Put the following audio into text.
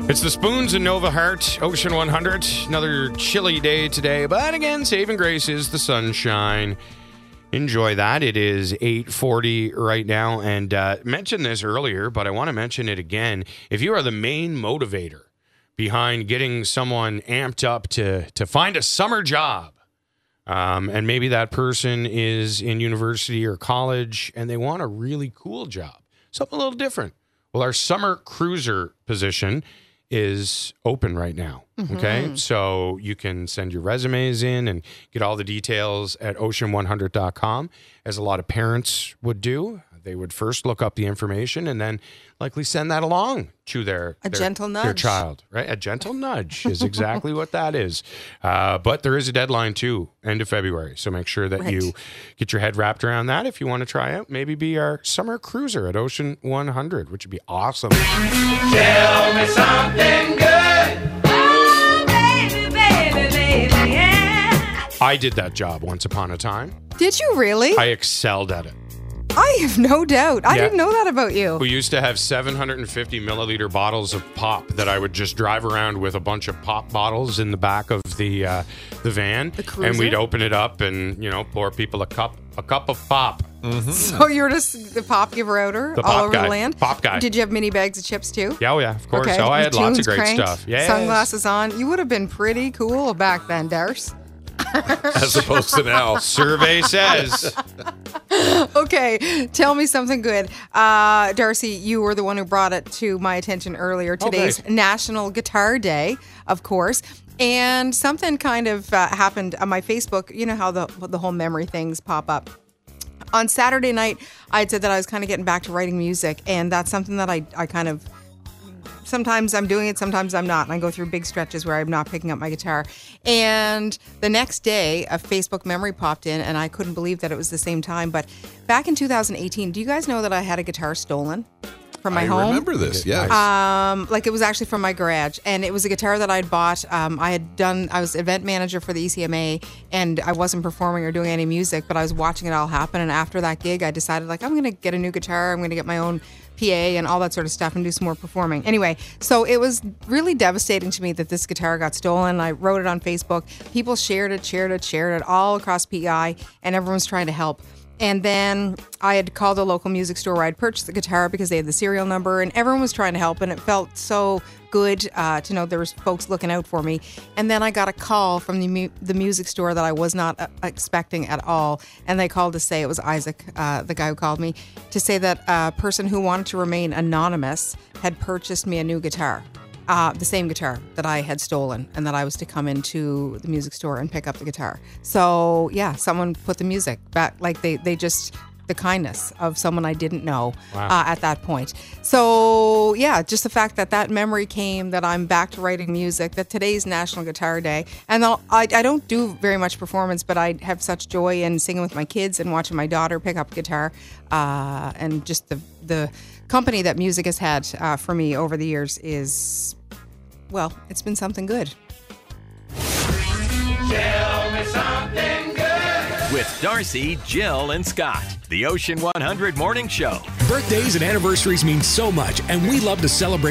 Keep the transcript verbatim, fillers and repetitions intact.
It's the Spoons and Nova Heart, Ocean one hundred. Another chilly day today, but again, saving grace is the sunshine. Enjoy that. It is eight forty right now, and uh, mentioned this earlier, but I want to mention it again. If you are the main motivator behind getting someone amped up to, to find a summer job, um, and maybe that person is in university or college, and they want a really cool job, something a little different. Well, our summer cruiser position is open right now. Mm-hmm. Okay. So you can send your resumes in and get all the details at ocean one hundred dot com, as a lot of parents would do. They would first look up the information and then likely send that along to their, a their, gentle nudge. their child, right? A gentle nudge is exactly what that is. Uh, but there is a deadline too, end of February. So make sure that right. you get your head wrapped around that. If you want to try out, maybe be our summer cruiser at Ocean one hundred, which would be awesome. Tell me something good. Oh, baby, baby, baby, yeah. I did that job once upon a time. Did you really? I excelled at it. I have no doubt. I yeah. didn't know that about you. We used to have seven hundred fifty milliliter bottles of pop that I would just drive around with a bunch of pop bottles in the back of the uh, the van, the cruiser? And we'd open it up and you know pour people a cup a cup of pop. Mm-hmm. So you're just the pop giver outer the all pop over guy. the land. Pop guy. Did you have mini bags of chips too? Yeah, oh yeah, of course. Okay. Oh, I had lots of Tunes great cranked, stuff. Yeah, sunglasses on. You would have been pretty cool back then, Darce. As opposed to now. Survey says. Okay, tell me something good. Uh, Darcy, you were the one who brought it to my attention earlier. Today's okay. National Guitar Day, of course. And something kind of uh, happened on my Facebook. You know how the the whole memory things pop up. On Saturday night, I had said that I was kind of getting back to writing music. And that's something that I, I kind of... Sometimes I'm doing it, sometimes I'm not. And I go through big stretches where I'm not picking up my guitar. And the next day, a Facebook memory popped in, and I couldn't believe that it was the same time. But back in two thousand eighteen, do you guys know that I had a guitar stolen from my I home? I remember this, yes. Um, like it was actually from my garage. And it was a guitar that I'd bought. Um, I had done, I was event manager for the E C M A, and I wasn't performing or doing any music, but I was watching it all happen. And after that gig, I decided, like, I'm going to get a new guitar. I'm going to get my own P A and all that sort of stuff and do some more performing. Anyway, so it was really devastating to me that this guitar got stolen. I wrote it on Facebook. People shared it, shared it, shared it all across P I, and everyone was trying to help. And then I had called a local music store where I'd purchased the guitar because they had the serial number, and everyone was trying to help, and it felt so good uh, to know there was folks looking out for me. And then I got a call from the mu- the music store that I was not uh, expecting at all, and they called to say, it was Isaac, uh, the guy who called me, to say that a person who wanted to remain anonymous had purchased me a new guitar. Uh, the same guitar that I had stolen, and that I was to come into the music store and pick up the guitar. So yeah, someone put the music back, like they, they just, the kindness of someone I didn't know wow. uh, at that point. So yeah, just the fact that that memory came, that I'm back to writing music, that today's National Guitar Day, and I'll, I, I don't do very much performance, but I have such joy in singing with my kids and watching my daughter pick up guitar, uh, and just the, the company that music has had uh, for me over the years is, well, it's been something good. Tell me something good. With Darcy, Jill, and Scott. The Ocean one hundred Morning Show. Birthdays and anniversaries mean so much, and we love to celebrate